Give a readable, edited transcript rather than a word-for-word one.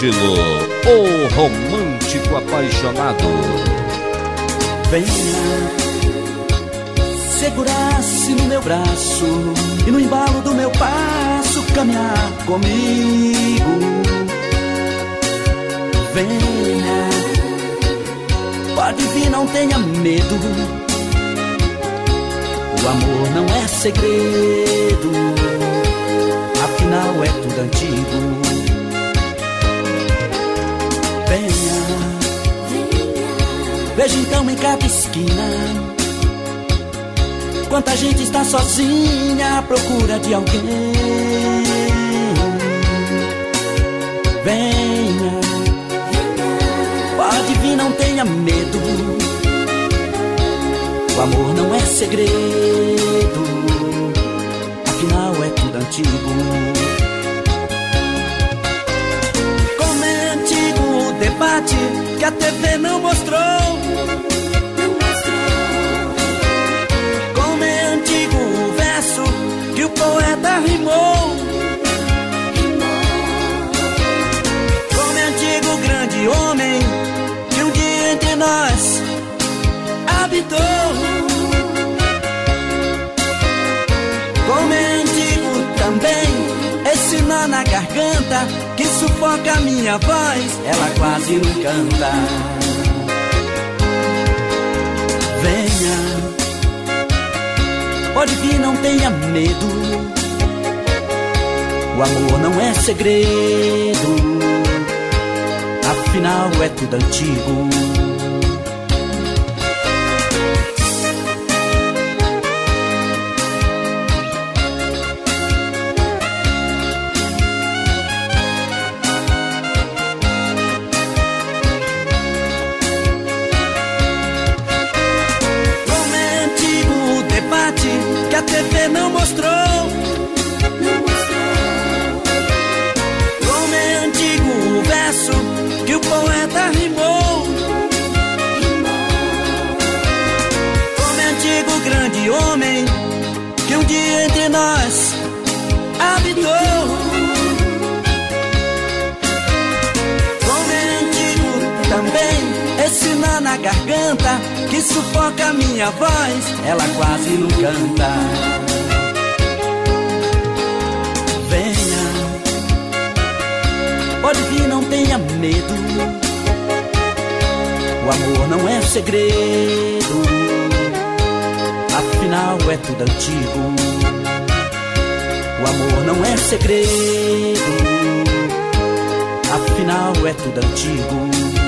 estilo, o romântico apaixonado. Venha, segurar-se no meu braço e no embalo do meu passo caminhar comigo. Venha, pode vir, não tenha medo. O amor não é segredo, afinal é tudo antigo. Venha, veja então em cada esquina quanta gente está sozinha à procura de alguém. Venha, pode vir, não tenha medo. O amor não é segredo, afinal é tudo antigo. Como é antigo o debate que a TV não mostrou. Como é antigo o verso que o poeta rimou. Como é antigo o grande homem que um dia entre nós habitou. Como é antigo também esse nó na garganta que sufoca a minha voz, ela quase não canta. Venha, pode vir, não tenha medo. O amor não é segredo, afinal é tudo antigo. Que a TV não mostrou. Como é antigo o verso que o poeta rimou. Como é antigo o grande homem que um dia entre nós habitou. Como é antigo também esse nó na garganta que sufoca a minha voz, ela quase não canta. Venha, pode vir, não tenha medo. O amor não é segredo, afinal é tudo antigo. O amor não é segredo, afinal é tudo antigo.